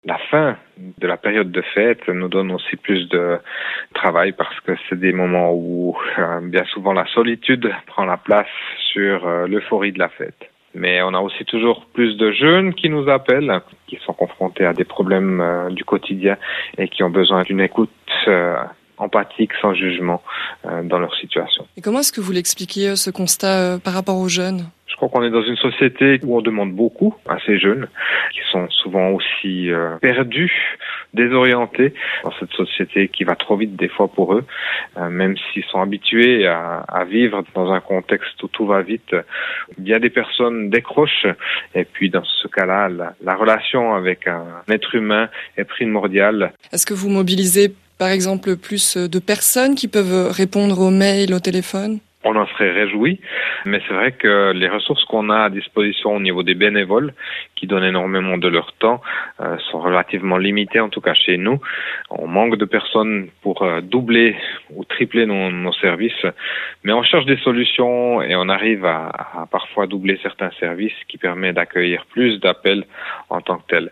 La fin de la période de fête nous donne aussi plus de travail parce que c'est des moments où bien souvent la solitude prend la place sur l'euphorie de la fête. Mais on a aussi toujours plus de jeunes qui nous appellent, qui sont confrontés à des problèmes du quotidien et qui ont besoin d'une écoute empathique, sans jugement dans leur situation. Et comment est-ce que vous l'expliquez ce constat par rapport aux jeunes ? Je crois qu'on est dans une société où on demande beaucoup à ces jeunes, qui sont souvent aussi perdus, désorientés, dans cette société qui va trop vite des fois pour eux, même s'ils sont habitués à vivre dans un contexte où tout va vite. Bien des personnes décrochent, et puis dans ce cas-là, la relation avec un être humain est primordiale. Est-ce que vous mobilisez par exemple plus de personnes qui peuvent répondre aux mails, au téléphone ? On en serait réjouis, mais c'est vrai que les ressources qu'on a à disposition au niveau des bénévoles, qui donnent énormément de leur temps, sont relativement limitées, en tout cas chez nous. On manque de personnes pour doubler ou tripler nos services, mais on cherche des solutions et on arrive à parfois doubler certains services qui permettent d'accueillir plus d'appels en tant que tels.